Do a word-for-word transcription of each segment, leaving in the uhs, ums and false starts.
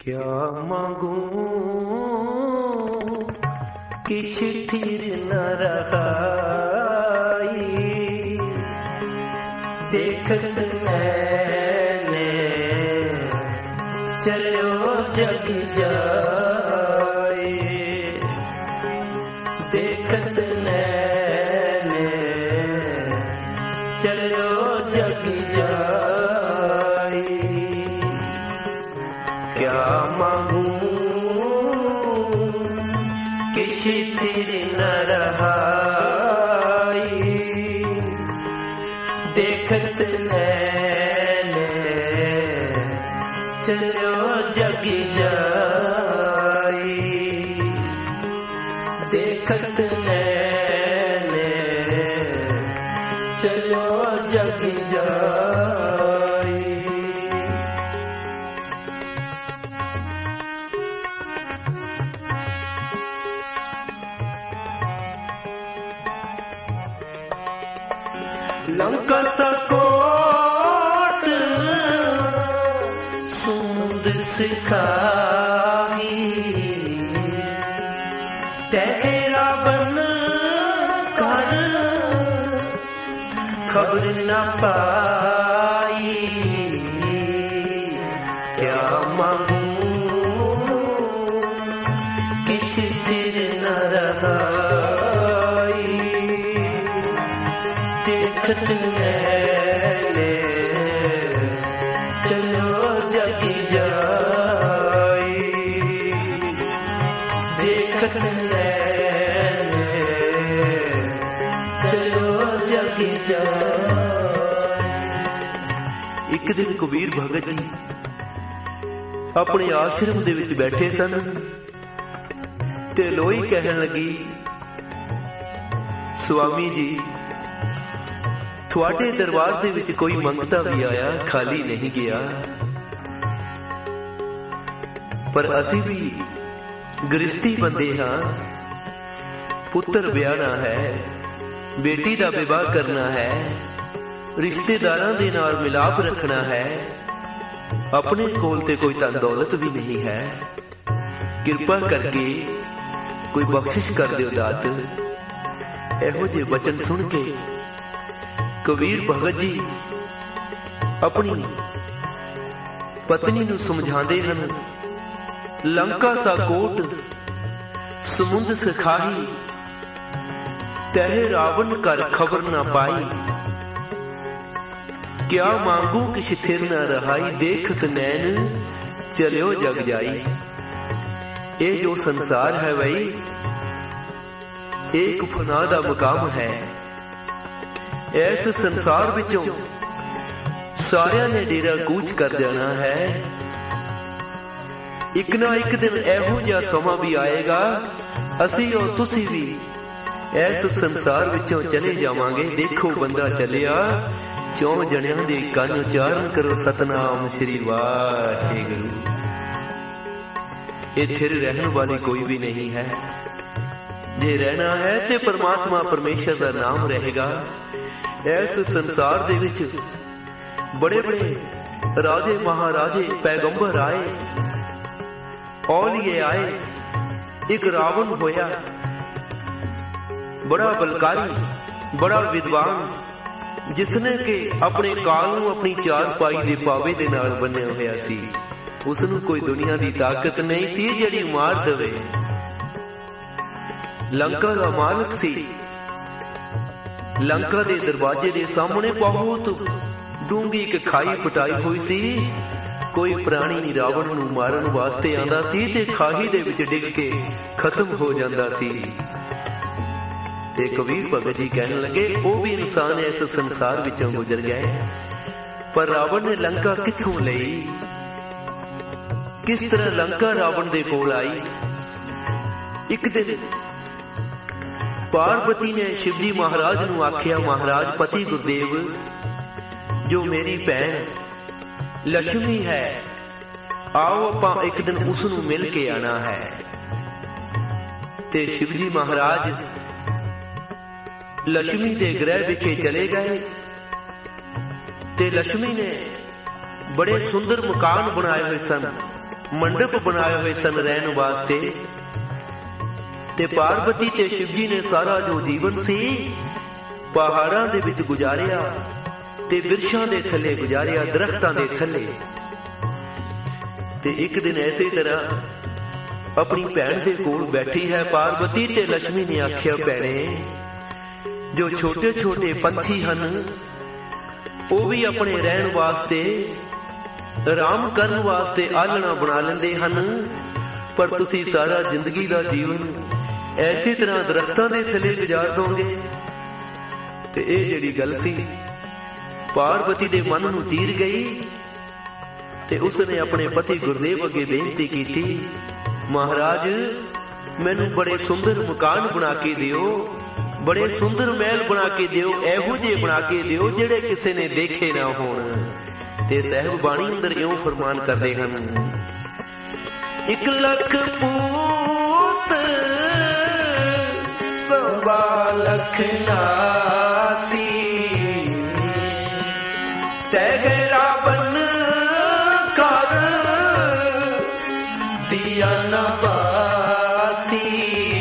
क्या मांगू किस थिर न रहाई, देखत मैंने चलो जग जाए, देखत मैंने चलो जग जाए। क्या मांगू किस थिर न रहाई, देखत मैंने चलो जग जाए, देखत मैंने चलो जग जाए। लंका सा कोट सूंद सिखाई, तेरा बन कर खबर न पाई। क्या मांगू किस थिर न रहाई, देखत मैंने चलो जग जाए, देखत मैंने चलो जग जाए। एक दिन कबीर भगत जी अपने आश्रम दे विच बैठे सन ते लोई कहन लगी, स्वामी जी थोड़े दरबार दे विच कोई मंगता भी आया खाली नहीं गया, पर असी भी गृहस्थी बंदे हाँ, पुत्र ब्याहना है, बेटी का विवाह करना है, रिश्तेदारां दे नाल मिलाप रखना है, अपने कोल ते कोई धन दौलत भी नहीं है, किरपा करके कोई बख्शिश कर दिओ दात। इहो जे वचन सुन के कबीर भगत जी अपनी पत्नी नूं समझाते हैं, लंका सा कोट समुंद सिखाई, तह रावण कर खबर न पाई। क्या मांगू किस थिर न रहाई, देखत नैन चलो जग जाई। ये जो संसार है भाई एक फना दा मुकाम है, इस संसार विचों सारिਆਂ ने डेरा कूच कर जाना है। एक ना एक दिन एहो जिहा समा भी आएगा, असी और तुसी भी इस संसार विचों चले जावांगे। देखो बंदा चलिया चौं जणियां दे कंन उचारण करो सतनाम श्री वाहिगुरू। ये थिर रहने वाली कोई भी नहीं है, जे रहना है ते परमात्मा परमेश्वर का नाम रहेगा। इस संसार दे विच बड़े बड़े राजे महाराजे पैगंबर आए, औलिए आए, एक रावण होया बड़ा बलकारी, बड़ा विद्वान, जिसने के अपने काल नूं अपनी चार पाई दे पावे दे नाल बन्निया होया सी। उसनूं कोई दुनिया की ताकत नहीं थी जिहड़ी मार देवे। लंका का मालक सी, लंका के दरवाजे के सामने बहुत डूंगी एक खाई पटाई हुई सी। कोई प्राणी रावण नूं मारन वास्ते आंदा सी ते खाई दे विच डिग के खत्म हो जांदा सी। ते कबीर भगत जी कहने लगे, वो भी इंसान इस संसार विचों गुजर गए, पर रावण ने लंका कित्थों लई, किस तरह लंका रावण दे कोल आई। एक दिन पार्वती ने शिवजी महाराज नूं आख्या, महाराज पति गुरदेव जो मेरी भैन लक्ष्मी है, आओ आपां एक दिन उसनूं मिल के आना है। ते शिवजी महाराज लक्ष्मी के गृह विखे चले गए ते लक्ष्मी ने बड़े सुंदर मकान बनाए हुए सन। ਮੰਡਪ ਬਣਾਏ ਹੋਏ ਸਨ ਰਹਿਣ ਵਾਸਤੇ। ਤੇ ਪਾਰਵਤੀ ਤੇ ਸ਼ਿਵ ਜੀ ਨੇ ਸਾਰਾ ਜੋ ਜੀਵਨ ਸੀ ਪਹਾੜਾਂ ਦੇ ਵਿੱਚ ਗੁਜ਼ਾਰਿਆ ਤੇ ਬਿਰਛਾਂ ਦੇ ਥੱਲੇ ਗੁਜ਼ਾਰਿਆ, ਦਰਖਤਾਂ ਦੇ ਥੱਲੇ। ਤੇ ਇੱਕ ਦਿਨ ਐਸੇ ਤਰ੍ਹਾਂ ਆਪਣੀ ਭੈਣ ਦੇ ਕੋਲ ਬੈਠੀ ਹੈ ਪਾਰਵਤੀ, ਤੇ ਲక్ష్ਮੀ ਨੇ ਆਖਿਆ, ਭੈਣੇ ਜੋ ਛੋਟੇ ਛੋਟੇ ਪੰਛੀ ਹਨ ਉਹ ਵੀ ਆਪਣੇ ਰਹਿਣ ਵਾਸਤੇ, ਆਰਾਮ ਕਰਨ ਵਾਸਤੇ ਆਲਣਾ ਬਣਾ ਲੈਂਦੇ ਹਨ, ਪਰ ਤੁਸੀਂ ਸਾਰਾ ਜ਼ਿੰਦਗੀ ਦਾ ਜੀਵਨ ਐਸੀ ਤਰ੍ਹਾਂ ਦਰਖਤਾਂ ਦੇ ਥੱਲੇ ਗੁਜ਼ਾਰ ਦੋਗੇ। ਤੇ ਇਹ ਜਿਹੜੀ ਗੱਲ ਸੀ ਪਾਰਵਤੀ ਦੇ ਮਨ ਨੂੰ ਚੀਰ ਗਈ ਤੇ ਉਸਨੇ ਆਪਣੇ ਪਤੀ ਗੁਰਦੇਵ ਅੱਗੇ ਬੇਨਤੀ ਕੀਤੀ, ਮਹਾਰਾਜ ਮੈਨੂੰ ਬੜੇ ਸੁੰਦਰ ਮਕਾਨ ਬਣਾ ਕੇ ਦਿਓ, ਬੜੇ ਸੁੰਦਰ ਮਹਿਲ ਬਣਾ ਕੇ ਦਿਓ, ਇਹੋ ਜਿਹੇ ਬਣਾ ਕੇ ਦਿਓ ਜਿਹੜੇ ਕਿਸੇ ਨੇ ਦੇਖੇ ਨਾ ਹੋਣ। ਤੇ ਸਾਹਿਬ ਬਾਣੀ ਅੰਦਰ ਇਉਂ ਫਰਮਾਨ ਕਰਦੇ ਹਨ, ਇੱਕ ਲੱਖ ਪੂਤ ਸਵਾ ਲੱਖ ਨਾਤੀ, ਤੇਰਾ ਬਨ ਕਰ ਦਿਆ ਨਾ ਬਾਤੀ,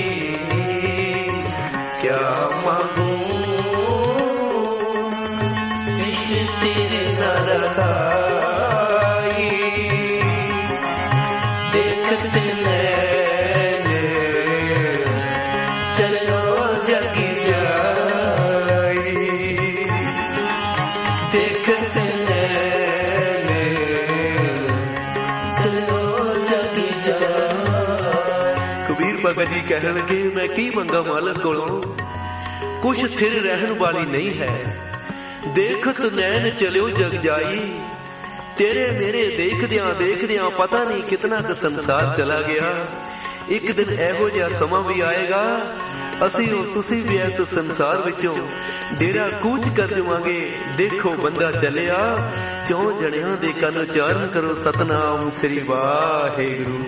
ਕਿਆ ਮਾਂਗੂ ਇਸ ਤੇਰੇ ਨਾ ਰਖਾਈ, ਦੇਖਤ ਨੈਣ ਚਲੋ ਜਗ ਜਾਈ, ਦੇਖਤ ਨੈਣ ਚਲੋ ਜਗ ਜਾਈ। ਕਬੀਰ ਭਗਤ ਜੀ ਕਹਿਣ ਲੱਗੇ, ਮੈਂ ਕੀ ਮੰਗਾ ਮਾਲਕ ਕੋਲੋਂ, ਕੁਛ ਸਥਿਰ ਰਹਿਣ ਵਾਲੀ ਨਹੀਂ ਹੈ, ਦੇਖਤ ਨੈਣ ਚਲਿਓ ਜਗ ਜਾਈ। ਤੇਰੇ ਮੇਰੇ ਦੇਖਦਿਆਂ ਦੇਖਦਿਆਂ ਪਤਾ ਨਹੀਂ ਕਿਤਨਾ ਕੁ ਸੰਸਾਰ ਚਲਾ ਗਿਆ। ਇੱਕ ਦਿਨ ਇਹੋ ਜਿਹਾ ਸਮਾਂ ਵੀ ਆਏਗਾ ਅਸੀਂ ਉਹ ਤੁਸੀਂ ਵੀ ਇਸ ਸੰਸਾਰ ਵਿੱਚੋਂ ਡੇਰਾ ਕੂਚ ਕਰ ਜਾਵਾਂਗੇ। ਦੇਖੋ ਬੰਦਾ ਚੱਲਿਆ, ਚੌਂ ਜਣਿਆਂ ਦੇ ਕੰਨ ਉਚਾਰਨ ਕਰੋ ਸਤਨਾਮ ਸ੍ਰੀ ਵਾਹਿਗੁਰੂ।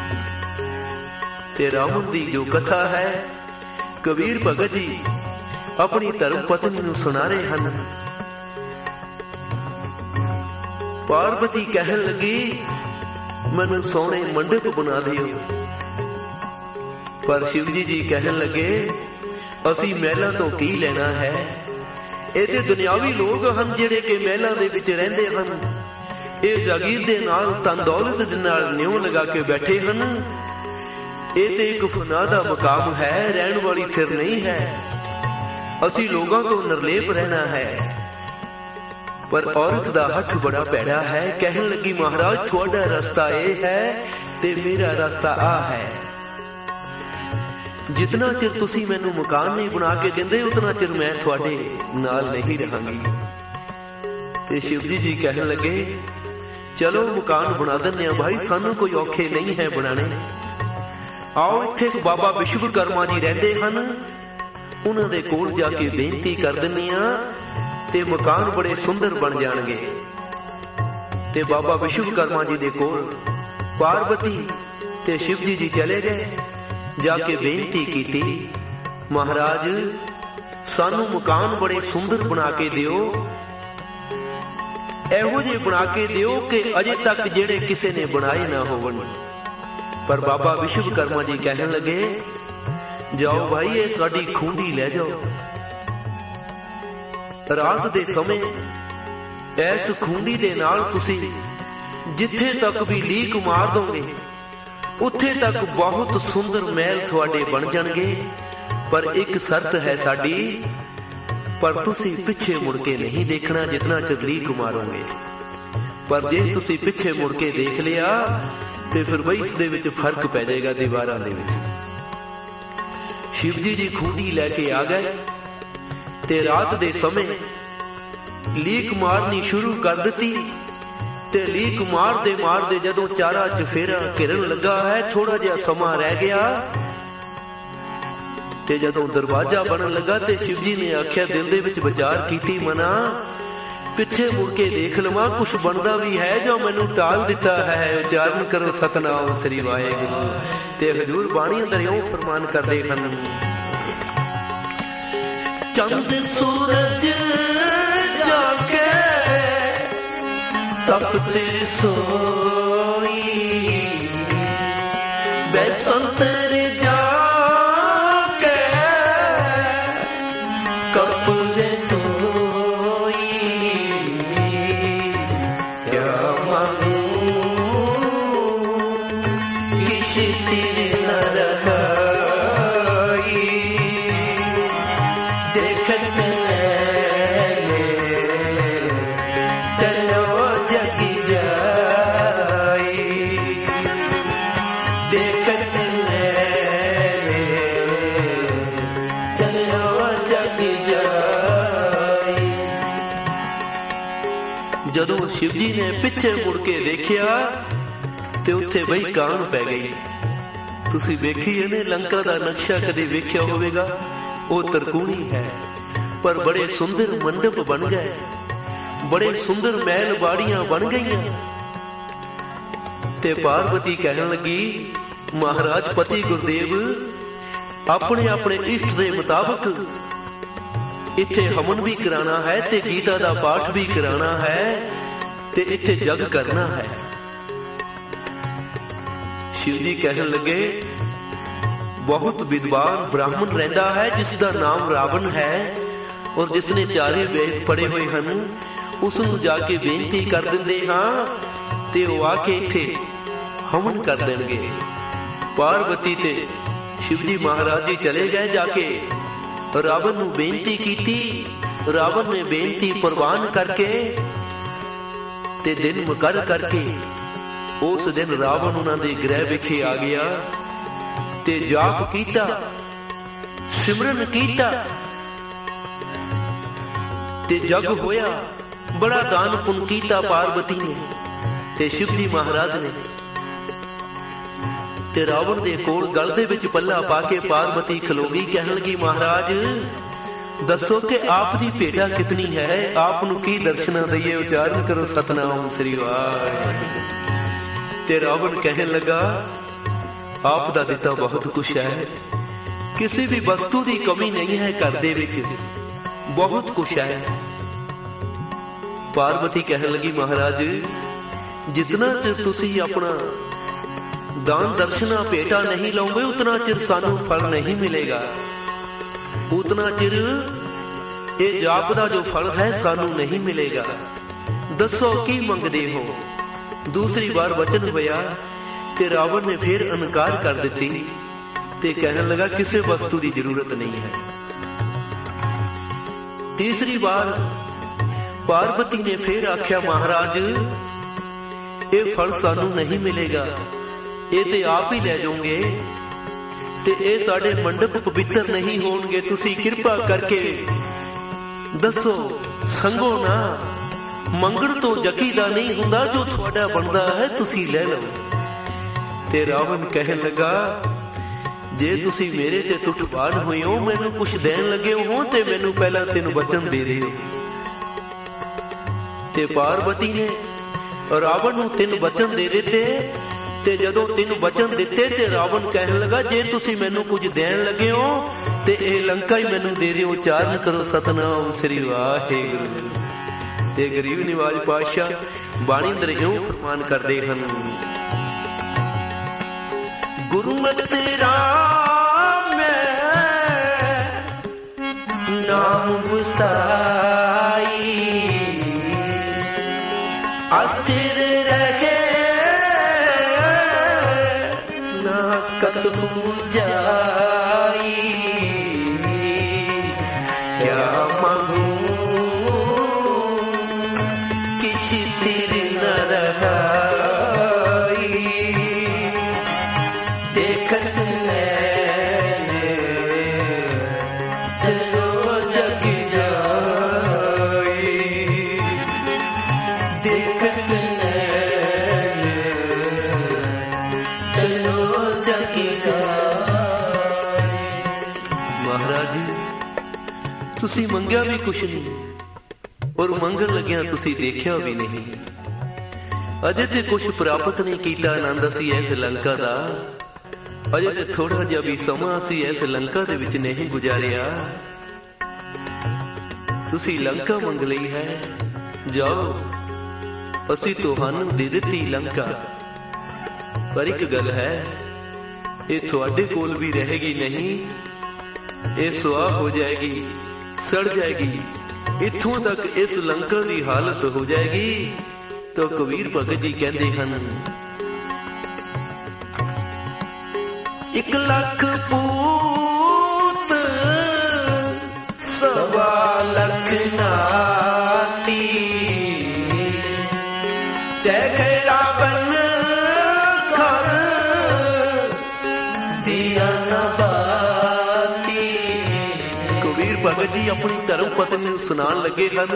ਤੇ ਰਾਵਣ ਦੀ ਜੋ ਕਥਾ ਹੈ ਕਬੀਰ ਭਗਤ ਜੀ ਆਪਣੀ ਧਰਮ ਪਤਨੀ ਨੂੰ ਸੁਣਾ ਰਹੇ ਹਨ। ਪਾਰਵਤੀ ਕਹਿਣ ਲੱਗੀ, ਮੈਨੂੰ ਸੋਹਣੇ ਮੰਡਪ ਬਣਾ ਦਿਓ, ਪਰ ਸ਼ਿਵ ਜੀ ਜੀ ਕਹਿਣ ਲੱਗੇ, ਅਸੀਂ ਮਹਿਲਾਂ ਤੋਂ ਕੀ ਲੈਣਾ ਹੈ, ਇਹ ਤੇ ਦੁਨਿਆਵੀ ਲੋਕ ਹਨ ਜਿਹੜੇ ਕਿ ਮਹਿਲਾਂ ਦੇ ਵਿੱਚ ਰਹਿੰਦੇ ਹਨ, ਇਹ ਜਾਗੀਰ ਦੇ ਨਾਲ ਧਨ ਦੌਲਤ ਦੇ ਨਾਲ ਨਿਉ ਲਗਾ ਕੇ ਬੈਠੇ ਹਨ। ਇਹ ਤੇ ਇੱਕ ਫਨਾ ਦਾ ਮਕਾਮ ਹੈ, ਰਹਿਣ ਵਾਲੀ ਥਿਰ ਨਹੀਂ ਹੈ। ਅਸੀਂ ਲੋਕਾਂ ਤੋਂ ਨਿਰਲੇਪ ਰਹਿਣਾ ਹੈ। ਪਰ ਔਰਤ ਦਾ ਹੱਥ ਬੜਾ ਭੈੜਾ ਹੈ। ਕਹਿਣ ਲੱਗੀ, ਮਹਾਰਾਜ ਤੁਹਾਡਾ ਰਸਤਾ ਇਹ ਹੈ ਤੇ ਮੇਰਾ ਰਸਤਾ ਆ ਹੈ। ਜਿਤਨਾ ਚਿਰ ਤੁਸੀਂ ਮੈਨੂੰ ਮਕਾਨ ਨਹੀਂ ਬਣਾ ਕੇ ਦਿੰਦੇ ਉਤਨਾ ਚਿਰ ਮੈਂ ਤੁਹਾਡੇ ਨਾਲ ਨਹੀਂ ਰਹਾਂਗੀ। ਤੇ ਸ਼ਿਵ ਜੀ ਜੀ ਕਹਿਣ ਲੱਗੇ, ਚਲੋ ਮਕਾਨ ਬਣਾ ਦਿੰਦੇ ਆ ਭਾਈ, ਸਾਨੂੰ ਕੋਈ ਔਖੇ ਨਹੀਂ ਹੈ ਬਣਾਣੇ। ਆਓ ਇੱਥੇ ਇੱਕ ਬਾਬਾ ਵਿਸ਼ਵਕਰਮਾ ਜੀ ਰਹਿੰਦੇ ਹਨ, ਉਹਨਾਂ ਦੇ ਕੋਲ ਜਾ ਕੇ ਬੇਨਤੀ ਕਰ ਦਿੰਦੇ ਆ ਤੇ ਮਕਾਨ ਬੜੇ ਸੁੰਦਰ ਬਣ ਜਾਣਗੇ। ਤੇ ਬਾਬਾ ਵਿਸ਼ਵਕਰਮਾ ਜੀ ਦੇ ਕੋਲ ਪਾਰਵਤੀ ਤੇ ਸ਼ਿਵ ਜੀ ਜੀ ਚਲੇ ਗਏ। ਜਾ ਕੇ ਬੇਨਤੀ ਕੀਤੀ, ਮਹਾਰਾਜ ਸਾਨੂੰ ਮਕਾਨ ਬੜੇ ਸੁੰਦਰ ਬਣਾ ਕੇ ਦਿਓ, ਇਹੋ ਜਿਹੇ ਬਣਾ ਕੇ ਦਿਓ ਕਿ ਅਜੇ ਤੱਕ ਜਿਹੜੇ ਕਿਸੇ ਨੇ ਬਣਾਏ ਨਾ ਹੋਵਣ। ਪਰ ਬਾਬਾ ਵਿਸ਼ਵਕਰਮਾ ਜੀ ਕਹਿਣ ਲੱਗੇ, ਜਾਓ ਭਾਈ ਇਹ ਸਾਡੀ ਖੂੰਡੀ ਲੈ ਜਾਓ। ਰਾਤ ਦੇ ਸਮੇਂ ਇਸ ਖੂੰਡੀ ਦੇ ਨਾਲ ਤੁਸੀਂ ਜਿੱਥੇ ਤੱਕ ਵੀ ਲੀਕ ਮਾਰ ਦੋਗੇ ਉੱਥੇ ਤੱਕ ਬਹੁਤ ਸੁੰਦਰ ਮਹਿਲ ਤੁਹਾਡੇ ਬਣ ਜਾਣਗੇ। ਪਰ ਇੱਕ ਸ਼ਰਤ ਹੈ ਸਾਡੀ, ਪਰ ਤੁਸੀਂ ਪਿੱਛੇ ਮੁੜ ਕੇ ਨਹੀਂ ਦੇਖਣਾ ਜਿਤਨਾ ਚਿਰ ਲੀਕ ਮਾਰੋਗੇ। ਪਰ ਜੇ ਤੁਸੀਂ ਪਿੱਛੇ ਮੁੜ ਕੇ ਦੇਖ ਲਿਆ ਤੇ ਫਿਰ ਬਈ ਇਸ ਦੇ ਵਿੱਚ ਫਰਕ ਪੈ ਜਾਏਗਾ ਦੀਵਾਰਾਂ ਦੇ ਵਿੱਚ। ਸ਼ਿਵ ਜੀ ਜੀ ਖੂੰਡੀ ਲੈ ਕੇ ਆ ਗਏ ਤੇ ਰਾਤ ਦੇ ਸਮੇਂ ਲੀਕ ਮਾਰਨੀ ਸ਼ੁਰੂ ਕਰ ਦਿੱਤੀ। ਤੇ ਲੀਕ ਮਾਰਦੇ ਮਾਰਦੇ ਜਦੋਂ ਚਾਰਾ ਚਫੇਰਾ ਘਿਰਨ ਲੱਗਾ ਹੈ, ਥੋੜਾ ਜਿਹਾ ਸਮਾਂ ਰਹਿ ਗਿਆ ਤੇ ਜਦੋਂ ਦਰਵਾਜ਼ਾ ਬਣਨ ਲੱਗਾ ਤੇ ਸ਼ਿਵ ਜੀ ਨੇ ਆਖਿਆ, ਦਿਲ ਦੇ ਵਿੱਚ ਵਿਚਾਰ ਕੀਤੀ, ਮਨਾ ਪਿੱਛੇ ਮੁੜ ਕੇ ਦੇਖ ਲਵਾਂ ਕੁਛ ਬਣਦਾ ਵੀ ਹੈ ਜੋ ਮੈਨੂੰ ਟਾਲ ਦਿੱਤਾ ਹੈ। ਉਚਾਰਨ ਕਰੋ ਸਤਨਾਮ ਸ੍ਰੀ ਵਾਹਿਗੁਰੂ। ਤੇ ਹਜ਼ੂਰ ਬਾਣੀ ਅੰਦਰ ਇਉਂ ਫਰਮਾਨ ਕਰਦੇ ਹਨ, ਚੰਦ ਸੂਰਜ ਜਾਗੇ ਤਪ ਤੇ ਸੋਈ, संतर जाके कपूर धोई क्या मांगू किस सिर न रखाई देखत चलो जग जाई देखत चलो जग जाई। जदों शिव जी ने पिछे मुड़ के देखिया ते उत्थे बई कान पै गई। तुसी वेखी इहने लंका दा नक्शा कदे वेखिया होवेगा? वो तरकुणी है पर बड़े सुंदर मंडप बन गए, बड़े सुंदर महल बाड़ियां बन गई। ते पार्वती कहने लगी महाराज पति गुरदेव अपने अपने इष्ट के मुताबिक इत्थे हवन भी कराना है ते गीता दा पाठ भी कराना है ते इत्थे जग करना है। शिव जी कहने लगे बहुत विद्वान ब्राह्मण रहता है जिसका नाम रावण है और जिसने चारे वेद पढ़े हुए हैं, उसनूं जाके बेनती कर देंदे हां ते वो आके इत्थे हवन कर देंगे। पार्वती ते शिव जी महाराज जी चले गए, जाके रावण नूं बेनती कीती। रावण ने बेनती प्रवान करके ते दिन मुकर करके उस दिन रावण उन्हां दे गृह विखे आ गया ते जाप कीता, सिमरन कीता ते जग होया। बड़ा दान पुण्य कीता पार्वती ने ते शिव जी महाराज ने। ते रावण दे कोल गल दे विच पल्ला पाके पार्वती खलोगी, कहन लगी महाराज दसो कि आप दी भेटा कितनी है, आप नूं की दर्शना दईए, उच्चारण करो सतनाम श्री वाहिगुरू। ते रावण कहने लगा आप दा दिता बहुत कुछ है, किसी भी वस्तु की कमी नहीं है, घर दे विच बहुत कुछ है। पार्वती कहने लगी महाराज जितना चिर तुसी अपना दान दर्शना भेटा नहीं लोगे उतना चिर सानू फल नहीं मिलेगा, उतना चिर ये जाप दा जो फल है सानू नहीं मिलेगा। दसो की मंगदे हो? दूसरी बार वचन होया ते रावण ने फिर इनकार कर दी ते कहने लगा किसी वस्तु की जरूरत नहीं है। तीसरी बार पार्वती ने फिर आख्या महाराज ये फल सानू नहीं मिलेगा, ये ते आप ही ले जाओगे ते ये साडे मंडप पवित्र नहीं होणगे, तुसी कृपा करके दसो संगो ना, मंगण तो जकी दा नहीं हुंदा, जो तुहाडा बनदा है तुसी ले लो। ते रावण कहन लगा जे तुसी मेरे ते टुटबान होए हो, मैनू कुछ देन लगे हो ते मैनू पहला तीन वचन दे दिओ। ते पार्वती ने रावण नूं तीन वचन दे दिते ते जदों तीन वचन दिते ते रावण कहन लगा जे तुसी मैनू कुछ देन लगे हो ते ये लंका ही मैनू दे दिओ, उच्चारण करो सतनाम श्री वाहिगुरू। ते गरीब निवाज पातशाह बाणी अंदर इउं फरमान करदे हन गुरमति राम नाम वसाई अस्थिर रहे ना कतहु जाई क्या मांगू किसी सिर न रहाई देखत चलो जग जाई देखत चलो जग जाई। महाराज जी तुसी मंगिया भी कुछ नहीं और मंगन लग्या तुसी देखिया भी नहीं, अजे ते कुछ प्राप्त नहीं कीता आनंद असी इस लंका दा, अजे ते थोड़ा जिहा भी समा असी इस लंका दे विच नहीं गुजारिया। तुसी लंका मंग लई है, जाओ असी तुहानू दे दित्ती लंका, पर एक गल है ये तुहाडे कोल भी रहेगी नहीं, ये सुआह हो जाएगी, सड़ जाएगी, इत्थों तक इस लंका की हालत हो जाएगी। तो कबीर भगत जी कहते हैं, एक लख पूत सवा लख नाती, जय रावण कर दिया नबाती। कबीर भगत जी अपनी धर्म पत्नी सुनान लगे हैं,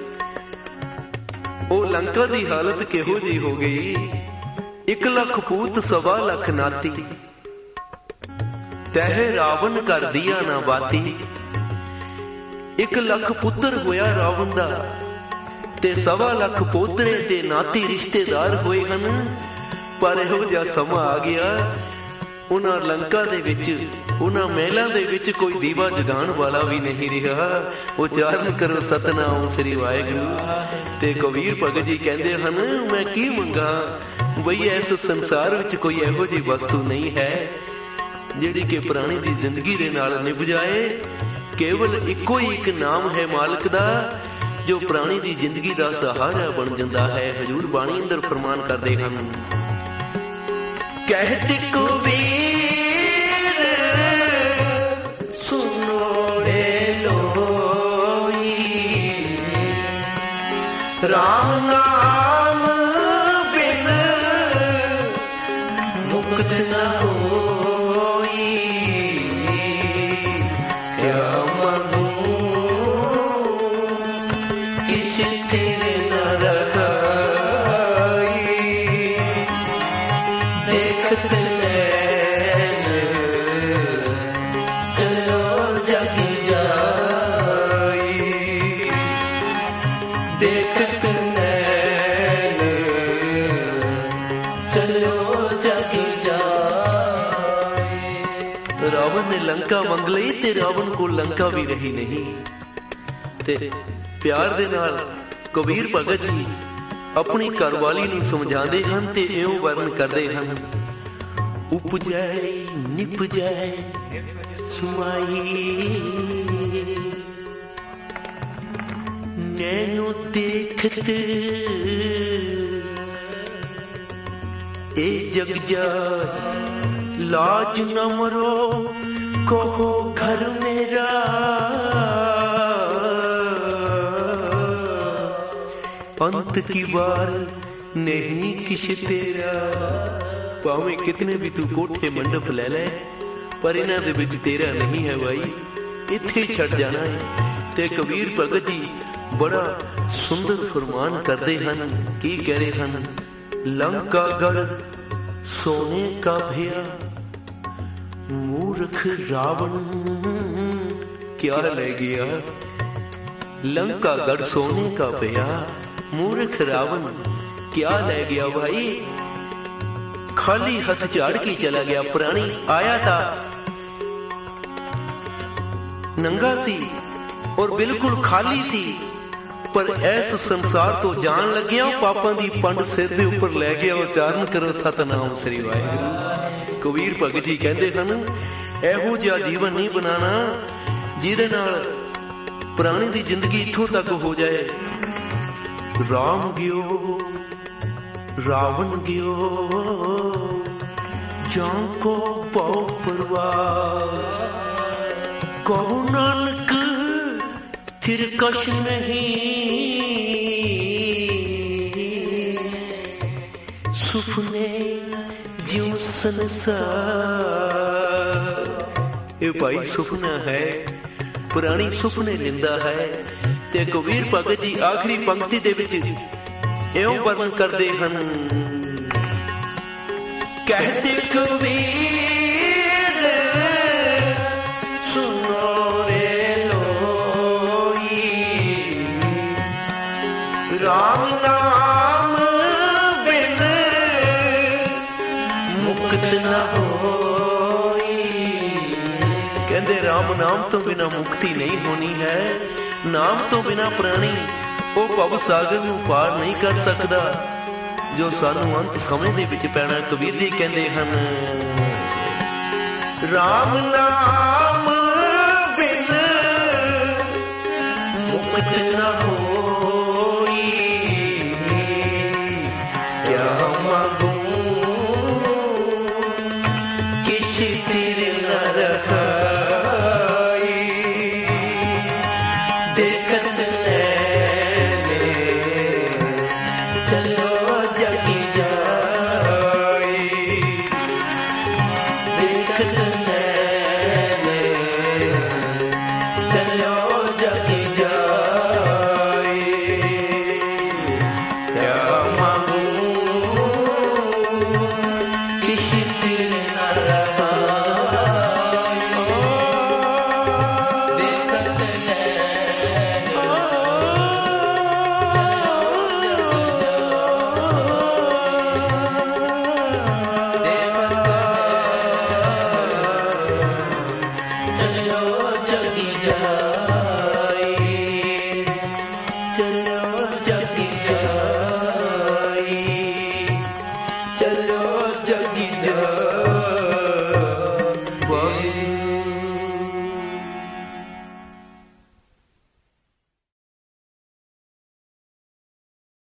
वो लंका की हालत किहो जी हो गई। एक लख पूत सवा लख नाती, तह रावण कर दिया ना बाती। एक लख पुत्र होया रावण दा, ते सवा लख पोतरे ते नाती रिश्तेदार होए हन। पर इहो जिहा समा आ गया, उन्हां लंका दे विच, उन्हां महलां दे विच कोई दीवा जगाण वाला भी नहीं रहा। उचारण करो सतनाम श्री वाहिगुरू। ते कबीर भगत जी कहंदे हन, मैं की मंगा बई इस संसार विच कोई इहो जी वस्तु नहीं है जिहड़ी कि प्राणी दी जिंदगी दे नाल निभ जाए। केवल इको ही एक नाम है मालिक दा, जो प्राणी दी जिंदगी दा सहारा बन जाता है। हजूर बाणी अंदर फरमान करते हैं, कहते कबीर सुनो रे लोई, राम नाम बिन मुक्त न होई। क्या मनु किस तेरे न रखाई, देखत नैन चलो जग जाई, देखत नैन चलो जग जाई। रावण ने लंका मंग लई ते रावण को लंका भी रही नहीं। ते प्यार दे नाल कबीर भगत जी अपनी घरवाली नूं समझाते हैं ते इउं वर्णन करते हैं, उपजै निपजै सुमाई, नैनो देखत ए जग जाय, लाज न मरो कहो घर मेरा, अंत की बार नहीं किश तेरा। भावें कितने भी तू कोठे मंडप ले ले, पर इन्हां दे विच तेरा नहीं है भाई, इत्थे ही छड़ जाना है। ते कबीर भगत जी बड़ा सुंदर फरमान करते हैं, की कह रहे हैं, लंका गढ़ सोने का भैया, मूर्ख रावण क्या ले गया। लंका गढ़ सोने का भैया, मूर्ख रावण क्या ले गया भाई। खाली हाथ झाड़ के चला गया। प्राणी आया था नंगा सी और बिल्कुल खाली सी, पर ऐस संसार तो जान लग्या, पापां दी पंड सिर दे उपर लै गया। उचारण करो सतनाम श्री वाहिगुरू। कबीर भगत जी कहंदे हन, इहो जिहा जीवन नहीं बनाना जिहदे नाल प्राणी दी जिंदगी इत्थों तक हो जाए। राम गयो रावण गयो, जाको पाओ परवाह, कहो नानक फिर कश नहीं, सुपने ज्यों संसार। ये भाई सुपना है, पुरानी सुपने लिंदा है। ते कबीर भगत जी आखिरी पंक्ति दे विच इउं वर्णन करते हैं, कहते कबीर सुनो रे लोई, राम नाम बिन मुक्त न होई। कहते राम नाम तो बिना मुक्ति नहीं होनी है। नाम तो बिना प्राणी वो भव सागर नूं पार नहीं कर सकता, जो सानू अंत समय दे विच पैना। कबीर जी कहते हैं, राम नाम बिन मुक्त न होई, क्या मांगू किस तिर न रखाई। देखत नैने चलो जगी जाई, देखत नैने चलो जगी जाई। क्या मांगू किस तिर